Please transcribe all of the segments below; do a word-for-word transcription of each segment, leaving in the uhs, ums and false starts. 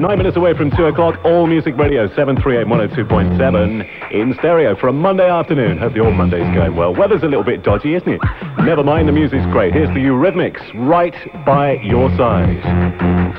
nine minutes away from two o'clock. All Music Radio, seven three eight one oh two point seven in stereo for a Monday afternoon. Hope your Monday's going well. Weather's a little bit dodgy, isn't it? Never mind, the music's great. Here's the Eurythmics, Right by Your Side.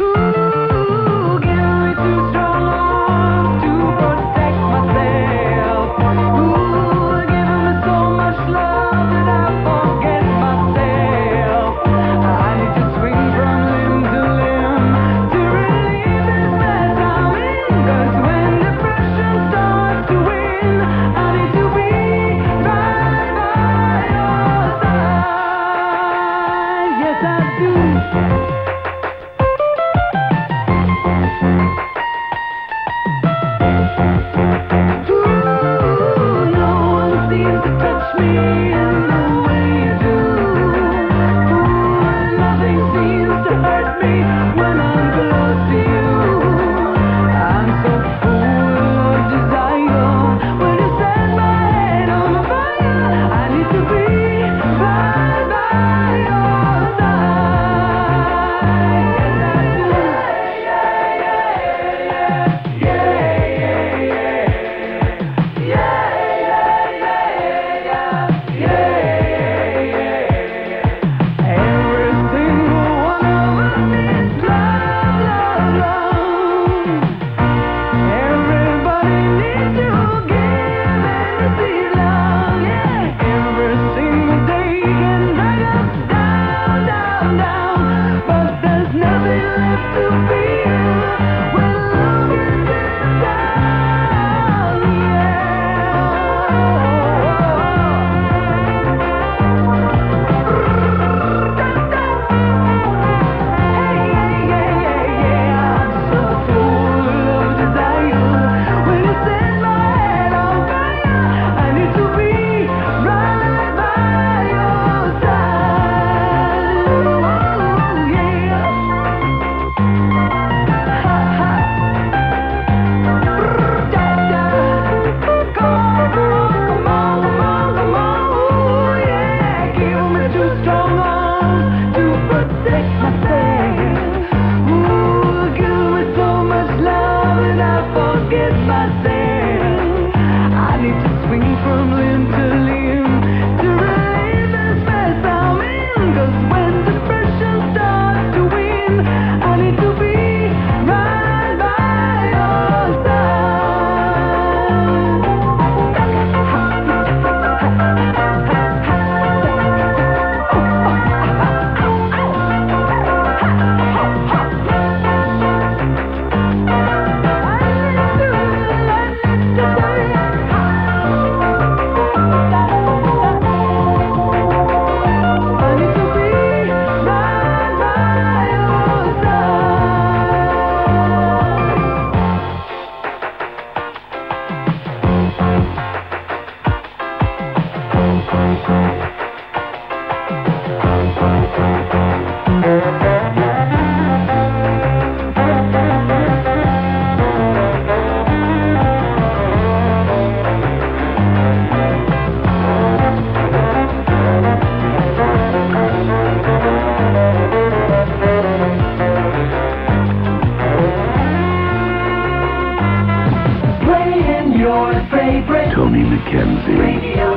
Tony McKenzie. Radio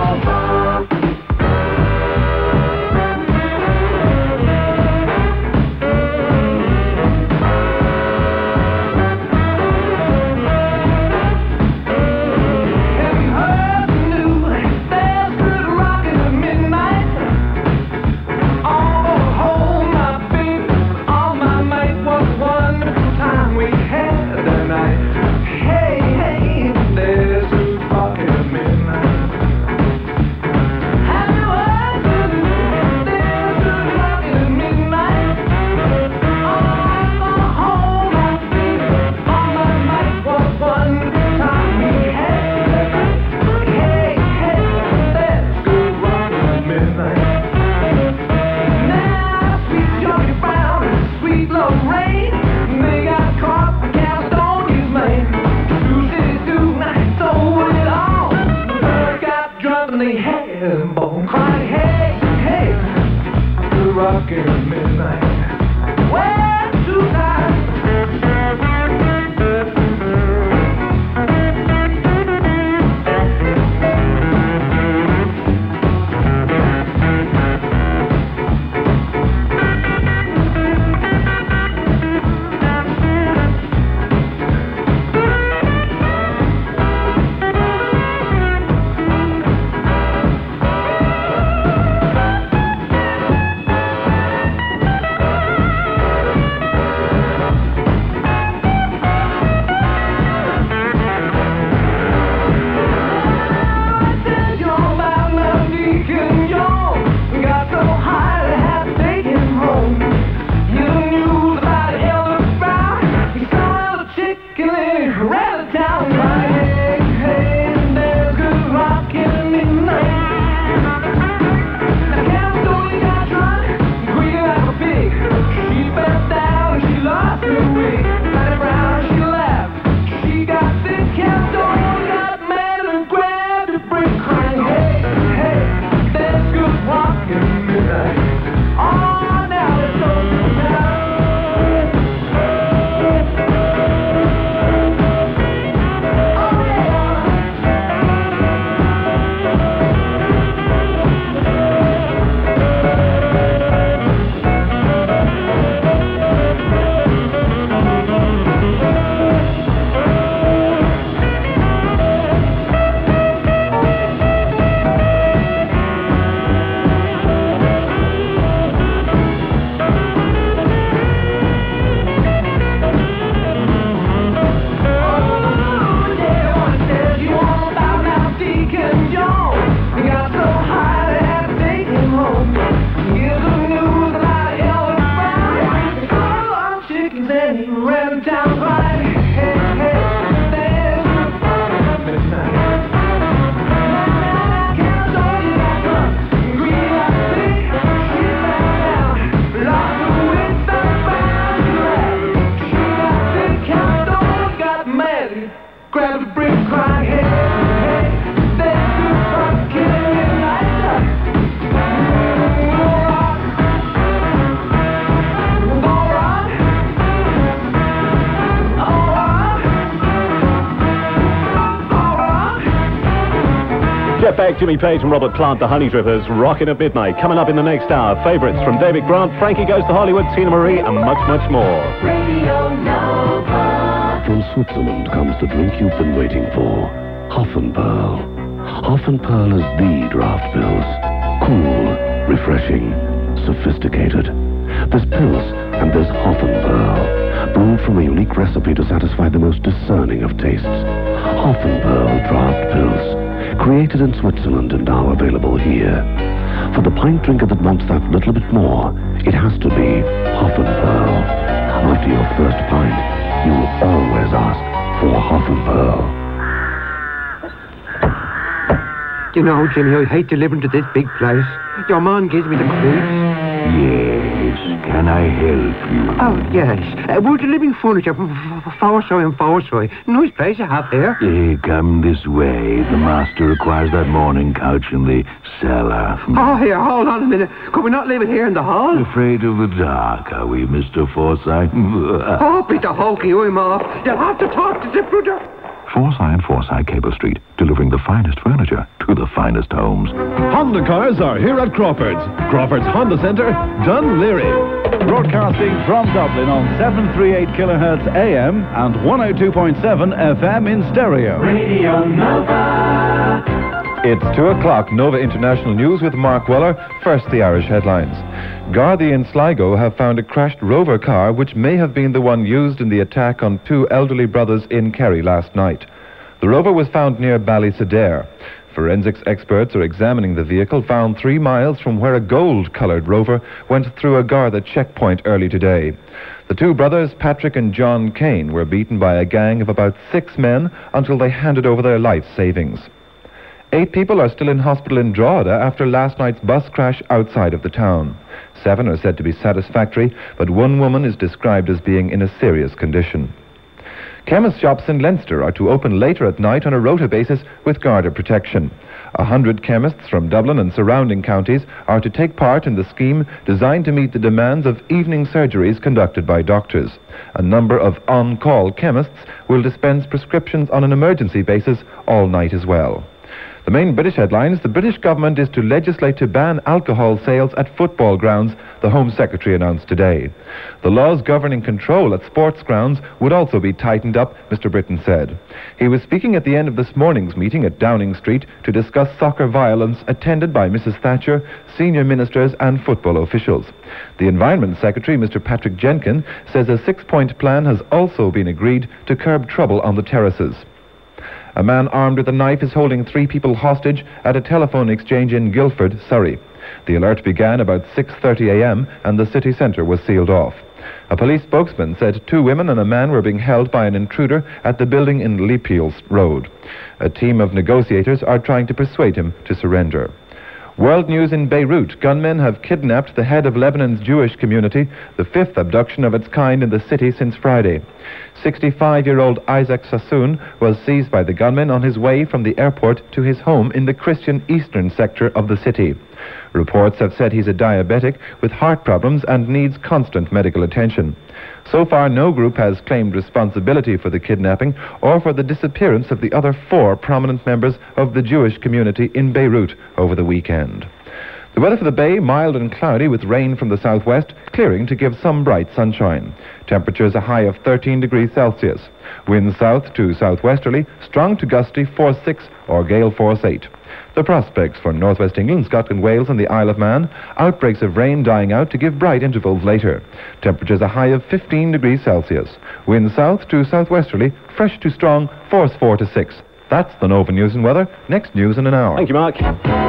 Nova. Rockin' midnight. Well, tonight. grab the brick, cry, hey, hey, thank you for killing it like that. All right, all right, all right. Jeff Beck, Jimmy Page and Robert Plant, the Honey Drippers, rocking at midnight. Coming up in the next hour, favourites from David Grant, Frankie Goes to Hollywood, Tina Marie, and much, much more. Radio Nova. From Switzerland comes the drink you've been waiting for. Hoffenperl. Hoffenperl is the draft pills. Cool, refreshing, sophisticated. There's pills and there's Hoffenperl, brewed from a unique recipe to satisfy the most discerning of tastes. Hoffenperl draft pills. Created in Switzerland and now available here. For the pint drinker that wants that little bit more, it has to be Hoffenperl. After your first pint, you will always ask for Hoffenperl. You know, Jimmy, I hate delivering to this big place. Your man gives me the creeps. Yes, can I help you? Oh, yes. Uh, we're delivering furniture from Forsyth and Forsyth. Nice place you have here. Eh, come this way. The master requires that morning couch in the cellar. Oh, here, hold on a minute. Could we not leave it here in the hall? Afraid of the dark, are we, Mister Forsyth? Oh, Peter Hokey, I'm off. You'll have to talk to the brother. Forsyth and Forsyth, Cable Street, delivering the finest furniture to the finest homes. Honda cars are here at Crawford's. Crawford's Honda Centre, Dun Leary. Broadcasting from Dublin on seven thirty-eight kilohertz A M and one oh two point seven F M in stereo. Radio Nova. It's two o'clock. Nova International News with Mark Weller. First, the Irish headlines. Gardaí in Sligo have found a crashed Rover car which may have been the one used in the attack on two elderly brothers in Kerry last night. The Rover was found near Ballysadare. Forensics experts are examining the vehicle found three miles from where a gold-coloured Rover went through a Garda checkpoint early today. The two brothers, Patrick and John Kane, were beaten by a gang of about six men until they handed over their life savings. Eight people are still in hospital in Drogheda after last night's bus crash outside of the town. Seven are said to be satisfactory, but one woman is described as being in a serious condition. Chemist shops in Leinster are to open later at night on a rota basis with Garda protection. A hundred chemists from Dublin and surrounding counties are to take part in the scheme designed to meet the demands of evening surgeries conducted by doctors. A number of on-call chemists will dispense prescriptions on an emergency basis all night as well. The main British headlines: the British government is to legislate to ban alcohol sales at football grounds, the Home Secretary announced today. The laws governing control at sports grounds would also be tightened up, Mister Britton said. He was speaking at the end of this morning's meeting at Downing Street to discuss soccer violence, attended by Missus Thatcher, senior ministers and football officials. The Environment Secretary, Mister Patrick Jenkin, says a six-point plan has also been agreed to curb trouble on the terraces. A man armed with a knife is holding three people hostage at a telephone exchange in Guildford, Surrey. The alert began about six thirty a m and the city centre was sealed off. A police spokesman said two women and a man were being held by an intruder at the building in Leapeels Road. A team of negotiators are trying to persuade him to surrender. World news in Beirut. Gunmen have kidnapped the head of Lebanon's Jewish community, the fifth abduction of its kind in the city since Friday. sixty-five-year-old Isaac Sassoon was seized by the gunmen on his way from the airport to his home in the Christian eastern sector of the city. Reports have said he's a diabetic with heart problems and needs constant medical attention. So far, no group has claimed responsibility for the kidnapping or for the disappearance of the other four prominent members of the Jewish community in Beirut over the weekend. The weather for the Bay, mild and cloudy with rain from the southwest, clearing to give some bright sunshine. Temperatures a high of thirteen degrees Celsius. Winds south to southwesterly, strong to gusty force six or gale force eight. The prospects for northwest England, Scotland, Wales and the Isle of Man. Outbreaks of rain dying out to give bright intervals later. Temperatures a high of fifteen degrees Celsius. Winds south to southwesterly, fresh to strong, force four to six. That's the Nova News and Weather. Next news in an hour. Thank you, Mark.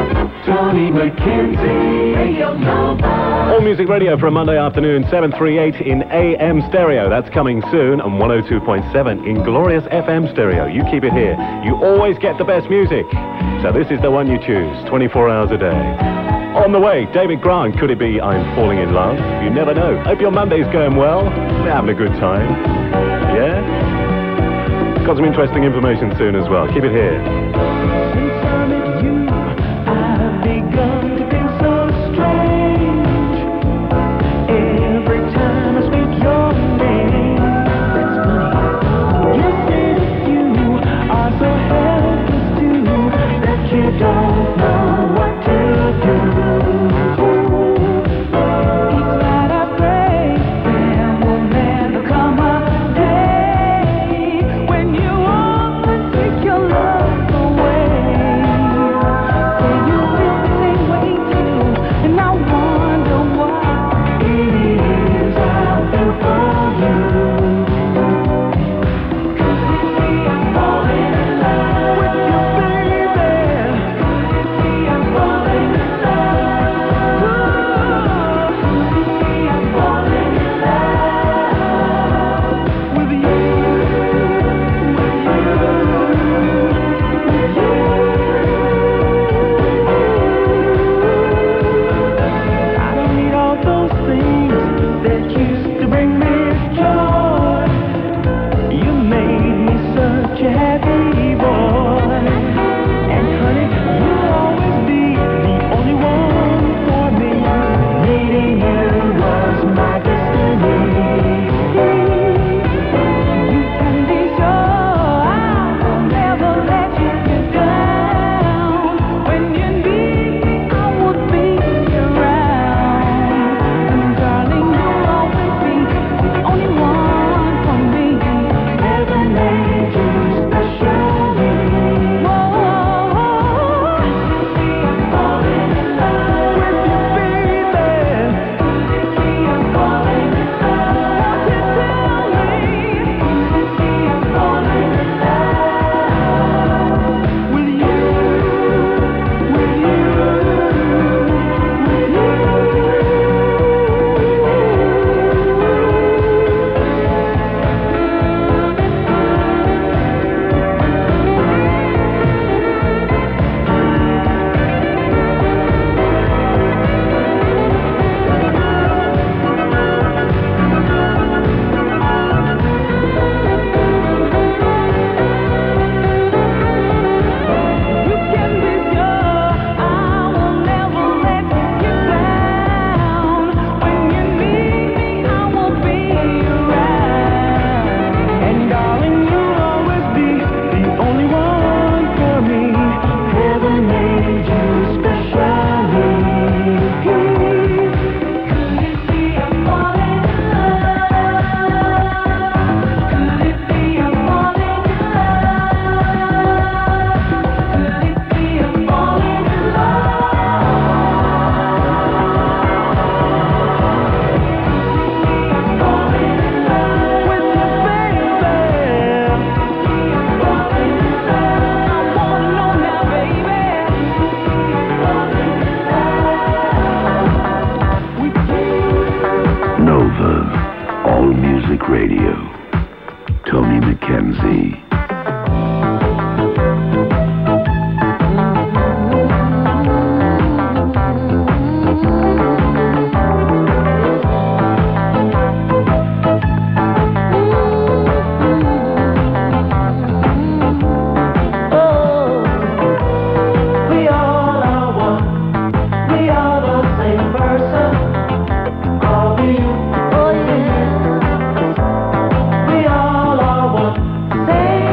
Tony McKenzie. Radio Nova. All Music Radio for a Monday afternoon, seven thirty-eight in A M stereo. That's coming soon, and one oh two point seven in glorious F M stereo. You keep it here. You always get the best music. So this is the one you choose, twenty-four hours a day. On the way, David Grant, could it be I'm Falling in Love? You never know. Hope your Monday's going well. We're having a good time. Yeah? got some interesting information soon as well. Keep it here. Since I met you, I've begun to feel so strange. Every time I speak your name, that's funny. You say that you are so helpless too, that you don't know what to do. Each night I pray there will never come a day when you want to take your love away. Say you feel the same way too, and I wonder what it is I feel for you. Could it be I'm falling in love with you, baby? Could it be I'm falling in love? Could it be I'm falling in love with you? I don't need all those things that used to bring me joy. You made me such a happy boy. And honey, you'll always be the only one for me. Meeting you was my destiny. You can be sure I'll never let you down. When you need me, I will be around. And darling, you'll always be the only one for me. Heaven made you specially. Whoa, I'm falling in love with you, baby. I'm falling in love. Won't you tell me? I'm falling in love with you, with you, with You can be sure I will never let you down. When you need me, I will be around. And darling, you'll always be the only one for me. Heaven made you specially. Could it be I'm falling in love? Could it be I'm falling in love? Could it be I'm falling in love? I'm falling in love with you, baby. I'm falling in love. I wanna know now, baby. I'm falling in love with you. Nova, All Music Radio. Tony McKenzie. We all are one. We are the same person. Are we? Oh yeah. We all are one. Same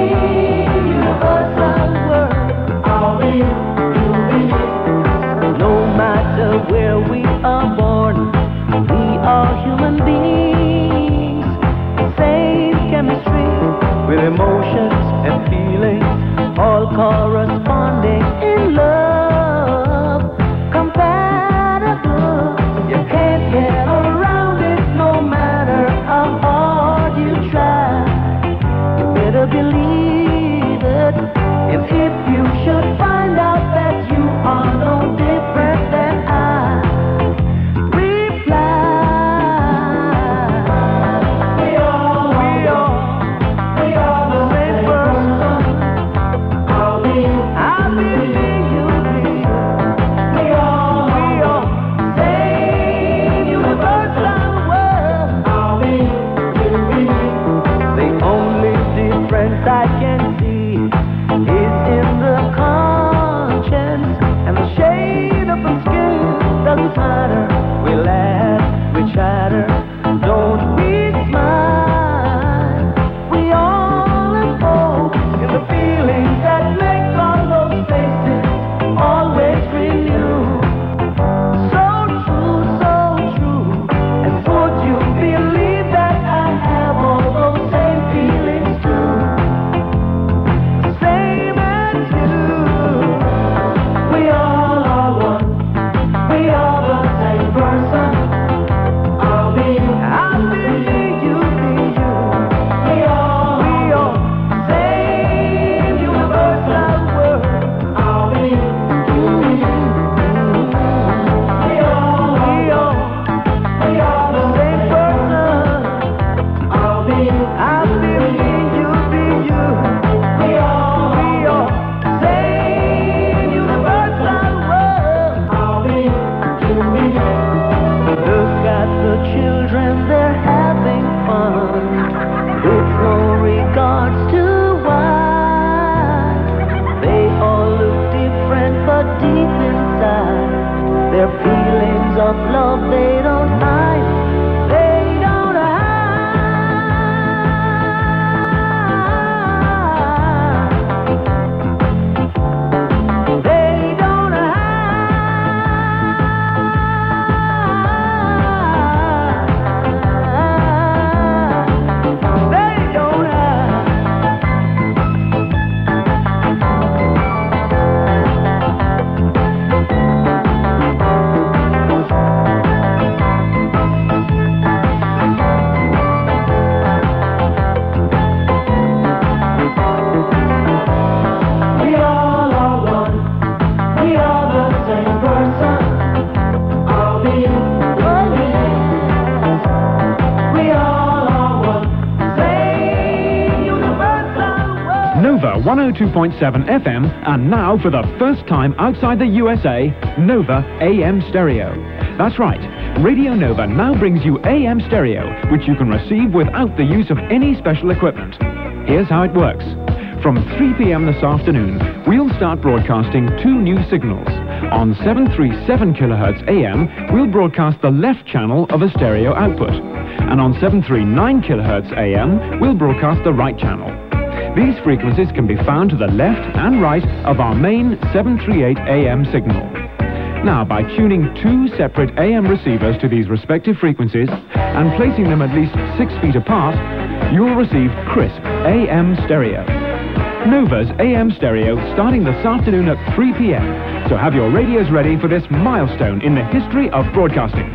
Nova one oh two point seven F M, and now for the first time outside the U S A, Nova A M Stereo. That's right, Radio Nova now brings you A M Stereo, which you can receive without the use of any special equipment. Here's how it works. From three p.m. this afternoon, we'll start broadcasting two new signals. On seven thirty-seven kilohertz A M, we'll broadcast the left channel of a stereo output. And on seven thirty-nine kilohertz A M, we'll broadcast the right channel. These frequencies can be found to the left and right of our main seven thirty-eight A M signal. Now, by tuning two separate A M receivers to these respective frequencies and placing them at least six feet apart, you'll receive crisp A M stereo. Nova's A M Stereo starting this afternoon at three p.m. So have your radios ready for this milestone in the history of broadcasting.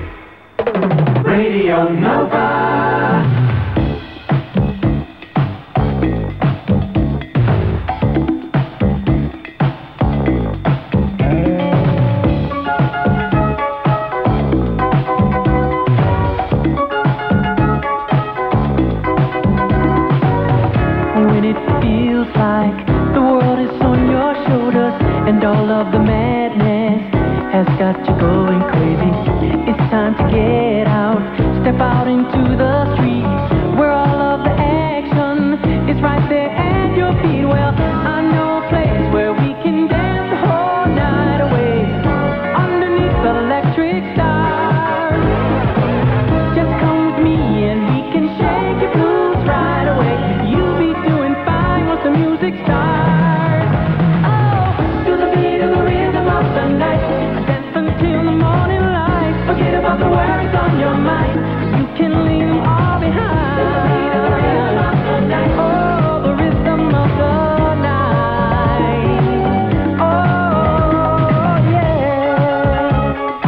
Radio Nova. All of the madness has got you going crazy. It's time to get out, step out into the street, where all of the action is right there at your feet. Well, I know a place where we can dance the whole night away, underneath the electric stars. Just come with me and we can shake your blues right away. You'll be doing fine once the music starts. Forget about the worries on your mind. You can leave them all behind. Oh, the rhythm of the night. Oh, yeah.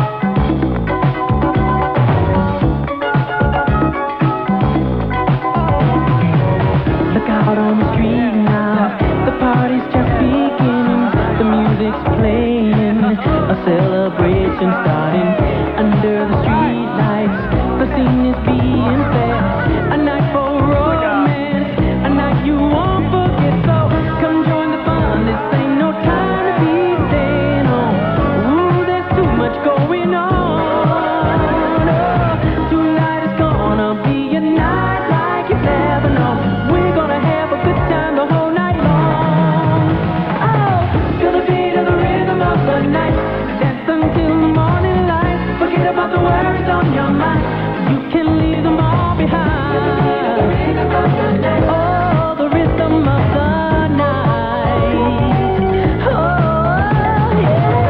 Look out on the street now. The party's just beginning. The music's playing. A celebration starting. Under the street lights, the scene is being set. A night for romance, a night you won't forget. So come join the fun, this ain't no time to be staying home. Ooh, there's too much going on. Oh, tonight is gonna be a night like you've never known. We're gonna have a good time the whole night long. Oh, feel the beat of the rhythm of the night. Dance until the morning light. Forget about the worries on your mind. You can leave them all behind. Oh, the rhythm of the night. Oh, yeah.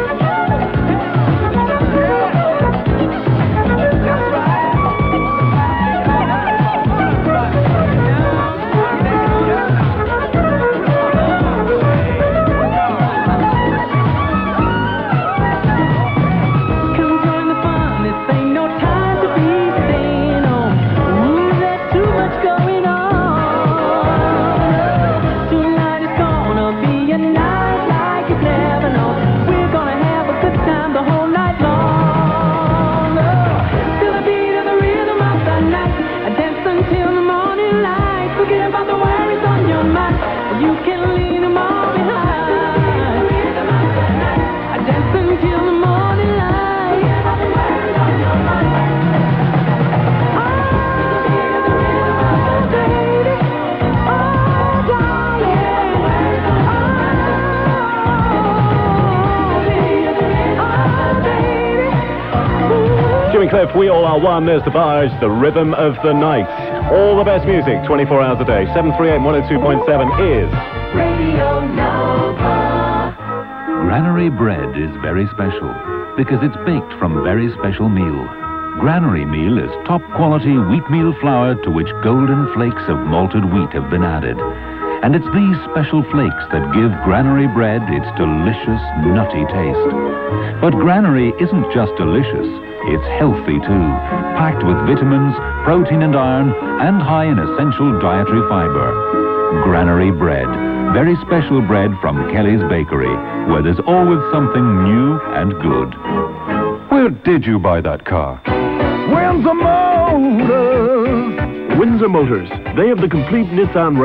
Cliff, we all are one. There's the barge, the rhythm of the night. All the best music, twenty-four hours a day. seven thirty-eight one oh two point seven is Radio Nova. Granary bread is very special because it's baked from very special meal. Granary meal is top quality wheatmeal flour to which golden flakes of malted wheat have been added. And it's these special flakes that give Granary bread its delicious, nutty taste. But Granary isn't just delicious, it's healthy too, packed with vitamins, protein and iron, and high in essential dietary fiber. Granary bread, very special bread from Kelly's Bakery, where there's always something new and good. Where did you buy that car? Windsor Motors! Windsor Motors. They have the complete Nissan range.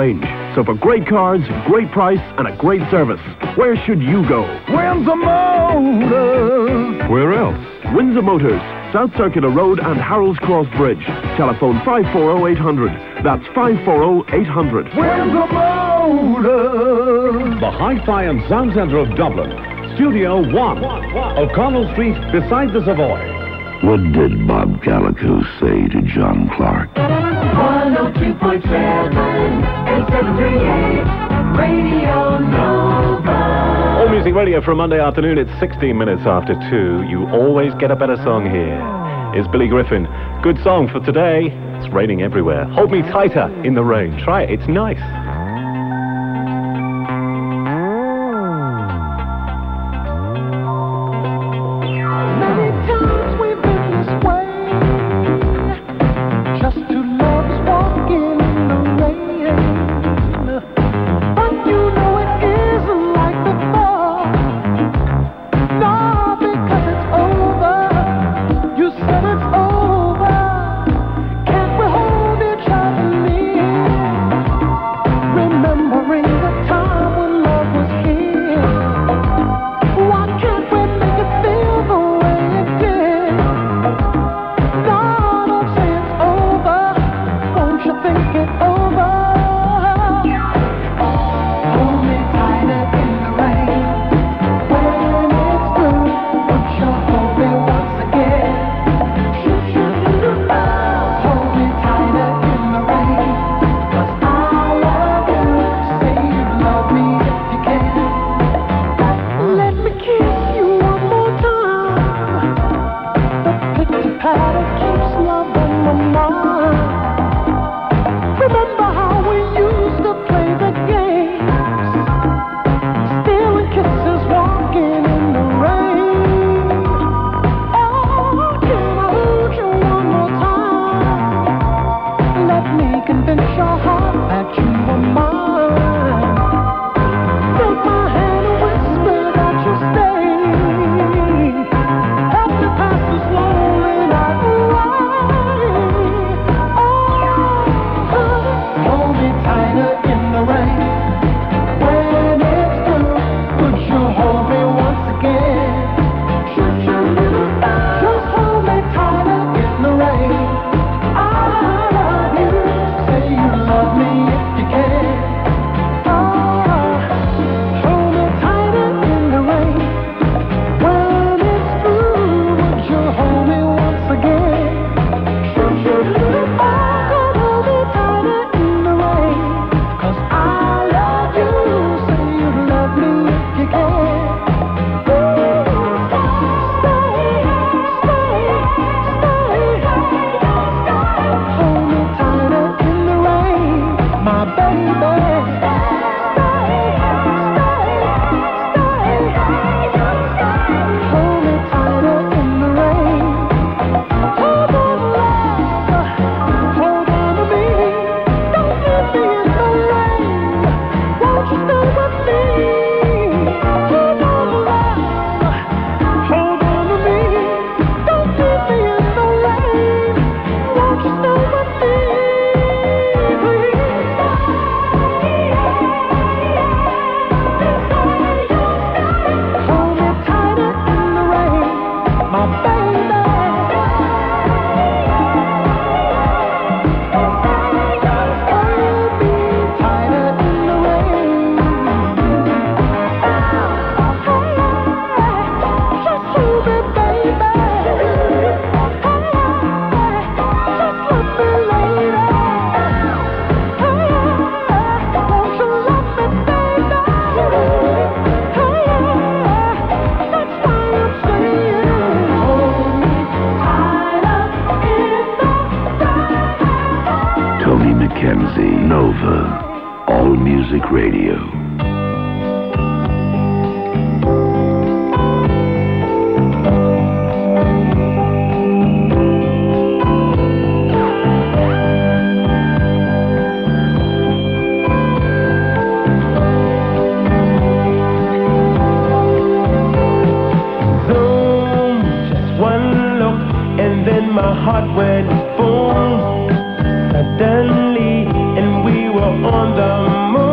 So for great cards, great price, and a great service, where should you go? Windsor Motors! Where else? Windsor Motors, South Circular Road and Harold's Cross Bridge. Telephone five four zero eight hundred. That's five four zero eight hundred. Windsor Motors! The Hi-Fi and Sound Centre of Dublin. Studio One. O'Connell Street, beside the Savoy. What did Bob Calico say to John Clark? one oh two point seven and seven three eight Radio Nova. All Music Radio for a Monday afternoon. It's sixteen minutes after two. You always get a better song here. It's Billy Griffin. Good song for today. It's raining everywhere. Hold Me Tighter in the Rain. Try it. It's nice. Nova, All Music Radio. My heart went boom suddenly, and we were on the move.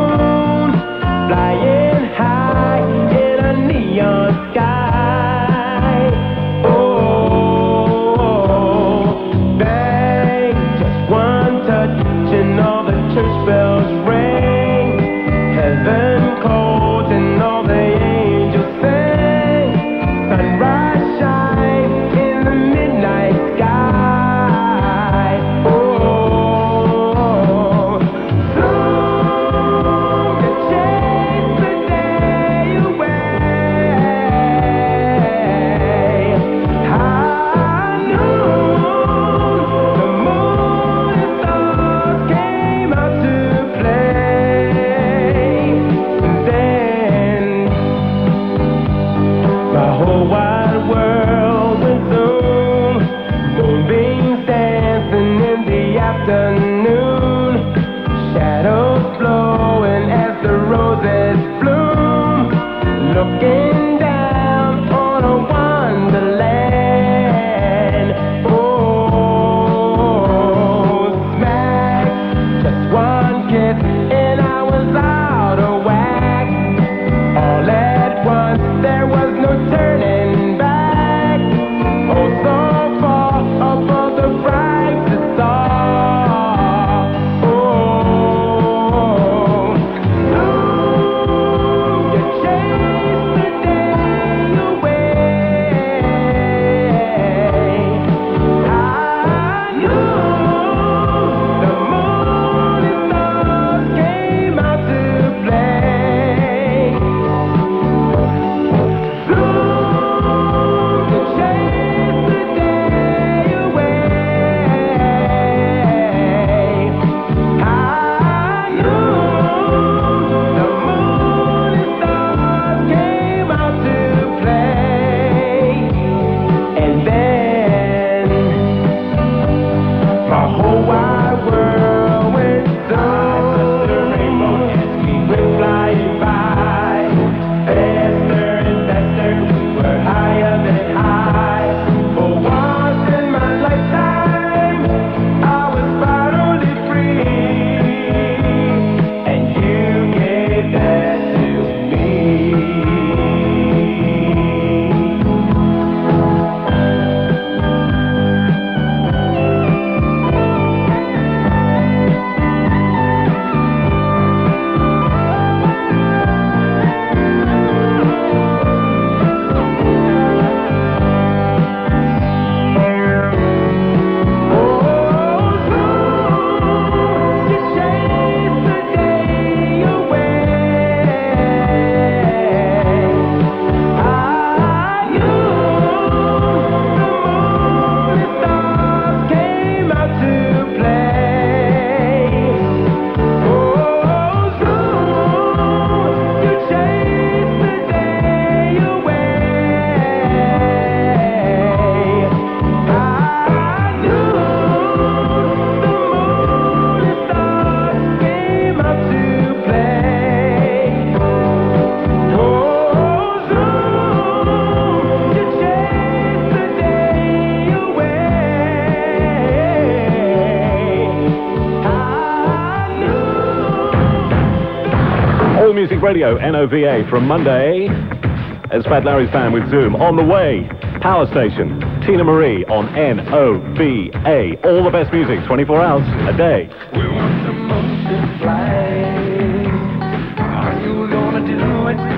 Music Radio, N O V A, from Monday. As Fat Larry's band with Zoom. On the way, Power Station, Tina Marie on N O V A. All the best music, twenty-four hours a day. We want to multiply. Are you gonna do it?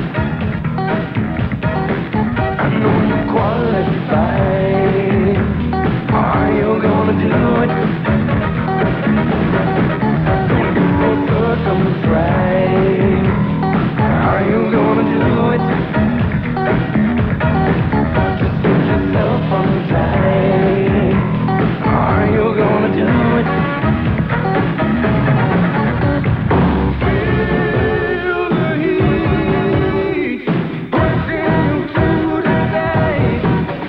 I know you qualify. Are you gonna do it? Don't be so circumscribed. Are you gonna do it? Just get yourself on time. Are you gonna do it? Feel the heat pushing you to the light.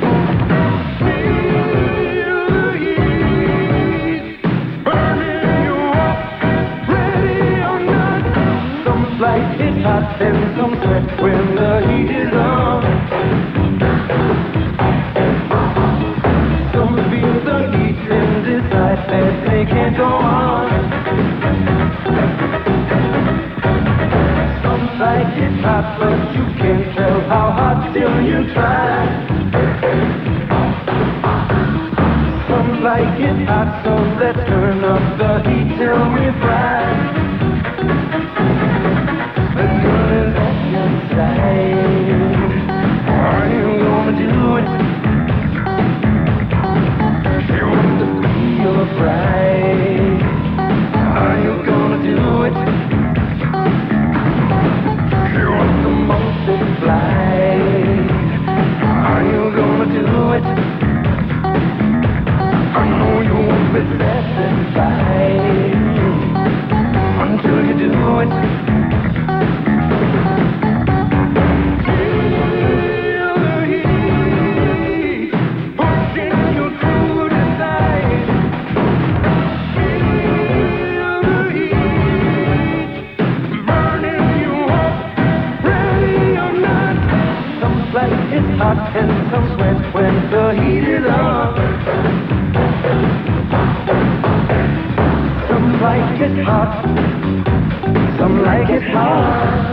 Feel the heat burning you up, ready or not. Some like it hot and some sweat when the heat is on. Some feel the heat and decide that they can't go on. Some like it hot, but you can't tell how hot till you try. Some like it hot, so let's turn up the heat till we fry. The girl is at your side. Are you gonna do it? She wants to be your bride. Are you gonna do it? She wants to multiply. Are you gonna do it? I know you won't be satisfied until you do it. Feel the heat pushing you to the side. Feel the heat burning you up, ready or not. Some like it hot and some sweat when the heat is on. Some like it hot, some like it hot.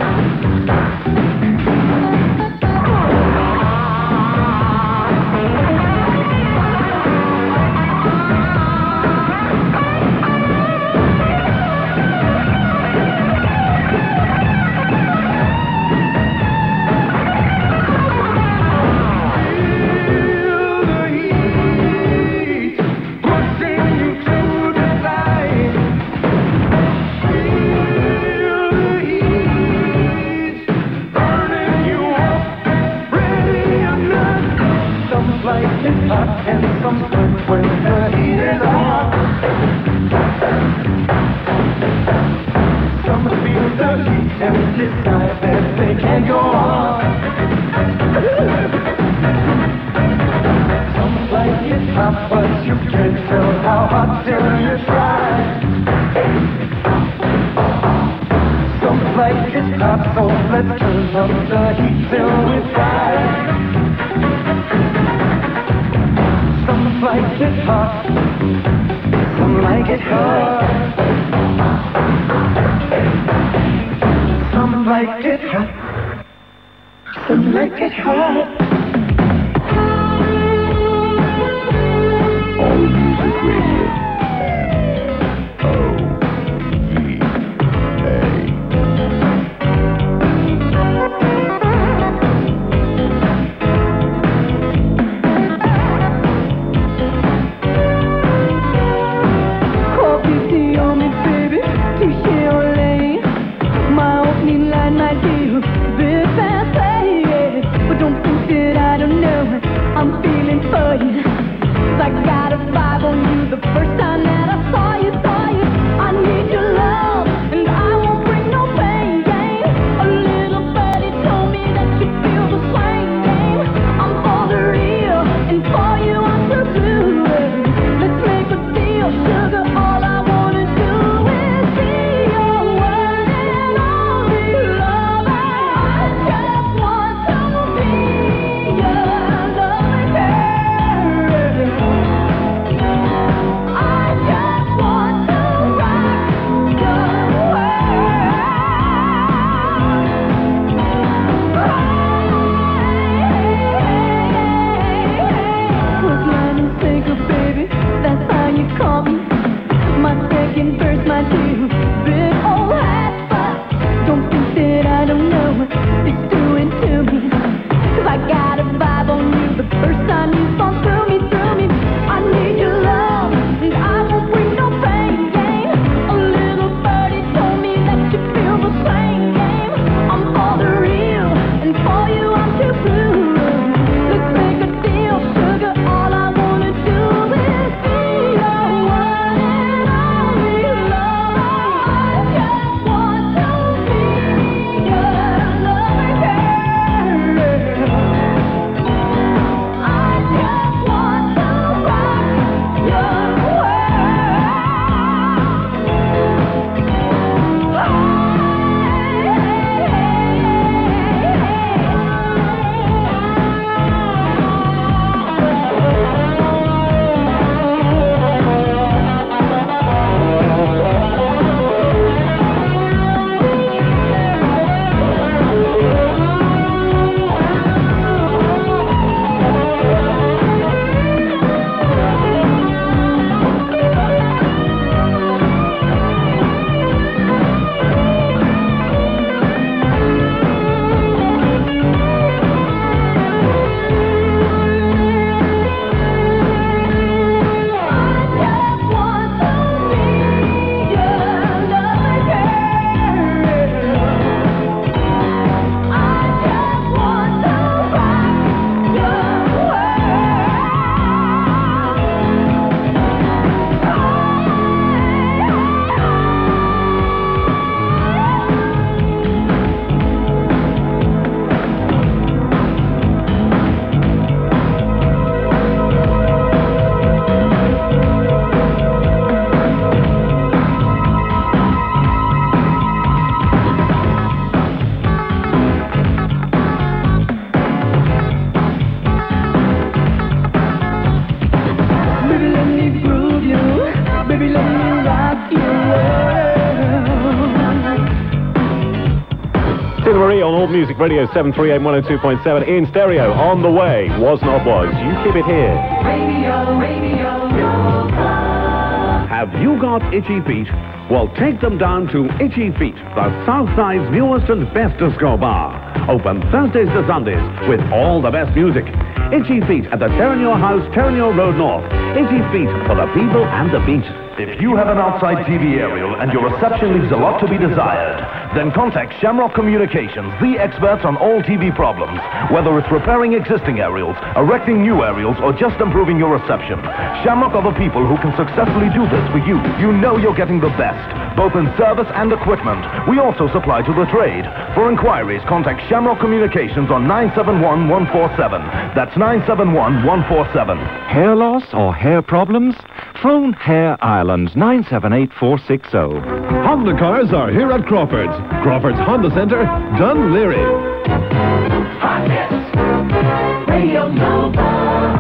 And some sweat when the heat is on. Some feel the heat and decide that they can't go on. Some like it hot, but you can't tell how hot till you try. Some like it hot, so let's turn up the heat till we fry. Some like it hot, some like it hot. Some like it hot, some like it hot. All Music Radio. N O V A. I'm feeling for you. I got a vibe on you the first time. Marie on All Music Radio seven three eight one oh two point seven in stereo. On the way, was not was. You keep it here. Radio, Radio Nova. Have you got itchy feet? Well, take them down to Itchy Feet, the Southside's newest and best disco bar. Open Thursdays to Sundays with all the best music. Itchy Feet at the Terranure House, Terranure Road North. Itchy Feet for the people and the beat. If you have an outside T V aerial and your reception leaves a lot to be desired, then contact Shamrock Communications, the experts on all T V problems. Whether it's repairing existing aerials, erecting new aerials, or just improving your reception, Shamrock are the people who can successfully do this for you. You know you're getting the best, both in service and equipment. We also supply to the trade. For inquiries, contact Shamrock Communications on nine seven one, one four seven. That's nine seven one, one four seven. Hair loss or hair problems? Phone Hair Ireland nine seven eight, four six zero. Honda cars are here at Crawford's. Crawford's Honda Centre, Dun Leary. Hot hits. Radio Nova.